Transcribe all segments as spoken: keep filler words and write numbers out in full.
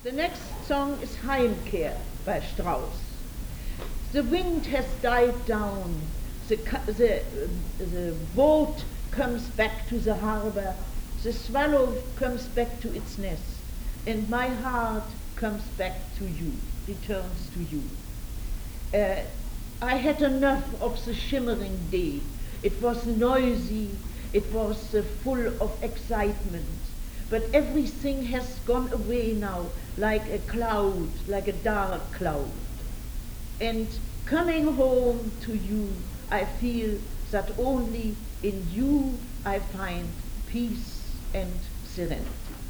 The next song is Heimkehr by Strauss. The wind has died down, the, the, uh, the boat comes back to the harbor, the swallow comes back to its nest, and my heart comes back to you, returns to you. Uh, I had enough of the shimmering day. It was noisy, it was uh, full of excitement, but everything has gone away now, like a cloud, like a dark cloud. And coming home to you, I feel that only in you I find peace and serenity.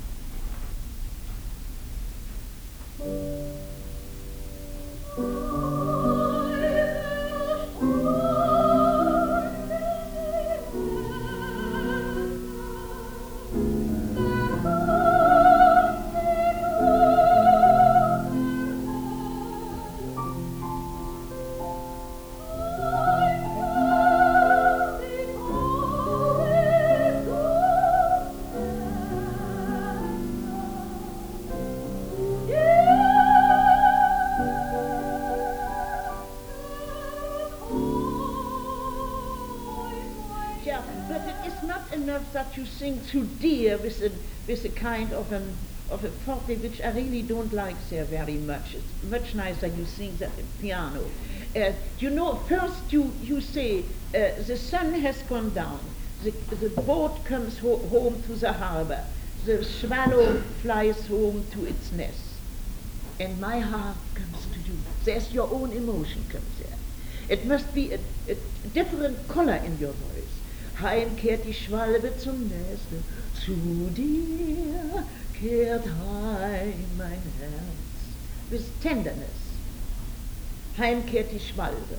That you sing too dear with a with a kind of an of a forte which I really don't like there very much. It's much nicer you sing that at piano. Uh, you know, first you you say uh, the sun has gone down, the the boat comes ho- home to the harbor, the swallow flies home to its nest, and my heart comes to you. There's your own emotion comes there. It must be a, a different color in your voice. Heim kehrt die Schwalbe zum Neste, zu dir kehrt heim mein Herz. With tenderness. Heim kehrt die Schwalbe.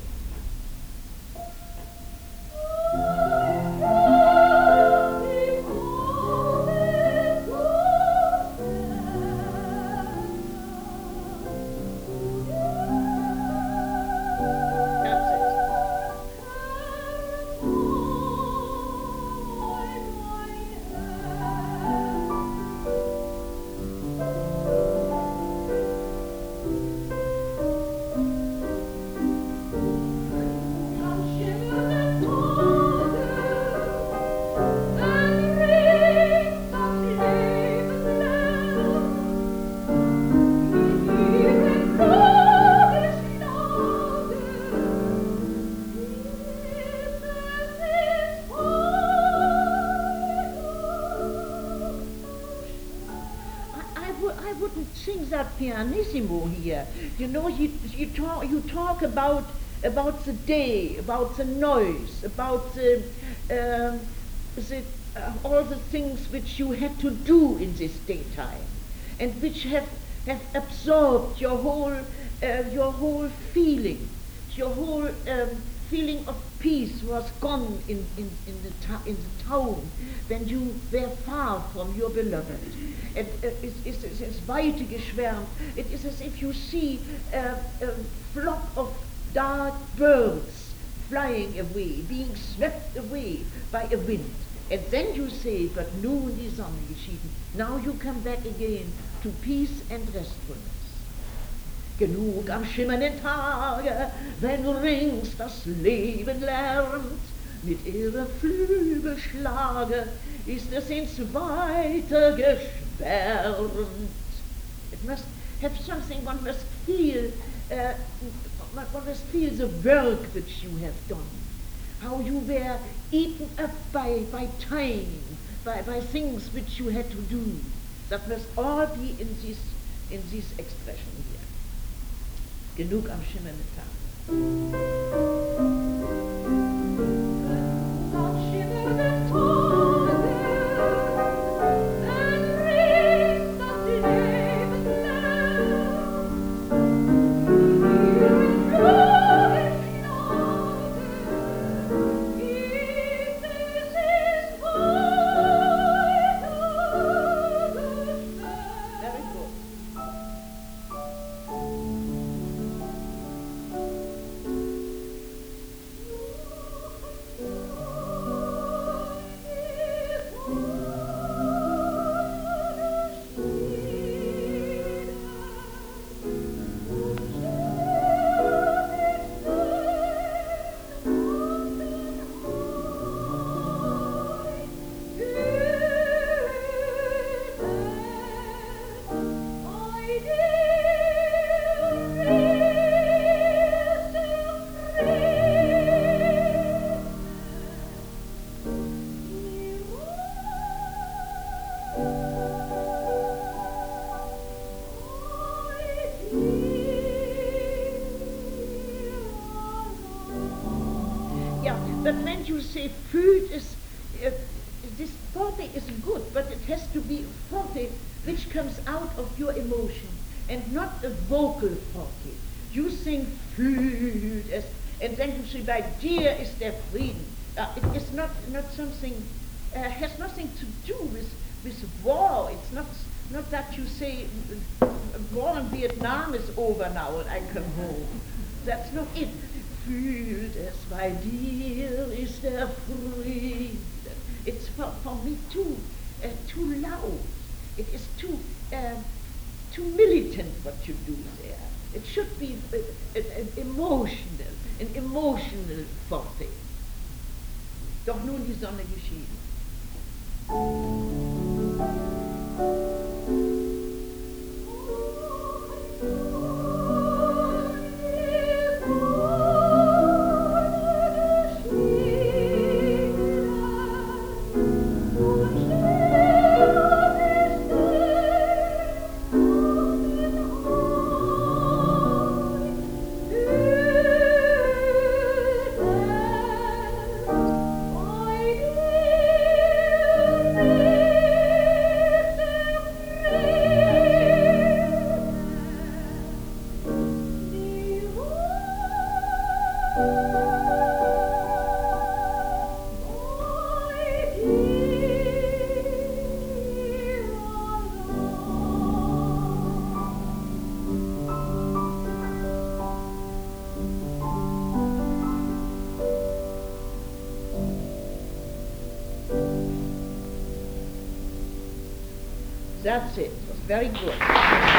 Pianissimo here. You know, you, you talk you talk about about the day, about the noise, about the, um, the uh, all the things which you had to do in this daytime, and which have have absorbed your whole uh, your whole feeling, your whole um, feeling of peace was gone in in in the ta- in the town when you were far from your beloved. It is uh, it's weite geschwärmt. It is as if you see uh, a flock of dark birds flying away, being swept away by a wind. And then you say, but nun die Sonne geschieden. Now you come back again to peace and restfulness. Genug am schimmernden Tage, wenn rings das Leben lärmt, mit ihrem Flügelschlage ist es ins Weite geschwärmt. It must have something, one must feel, uh, one must feel the work which you have done, how you were eaten up by, by time, by, by things which you had to do. That must all be in this, in this expression here. Genug am schimmernden Tag. but when you say food is, uh, this forte is good, but it has to be forte which comes out of your emotion and not a vocal forte. You sing food as, and then you say, by dear is there freedom. Uh, it is not, not something, uh, has nothing to do with, with war. It's not, not that you say, uh, war in Vietnam is over now and I come home. That's not it. Food as my dear is there freedom. It's for, for me too, uh, too loud. It is too, uh, too militant what you do there. It should be uh, uh, uh, emotional, an emotional forte. Doch nun die Sonne geschieden. That's it. It was very good.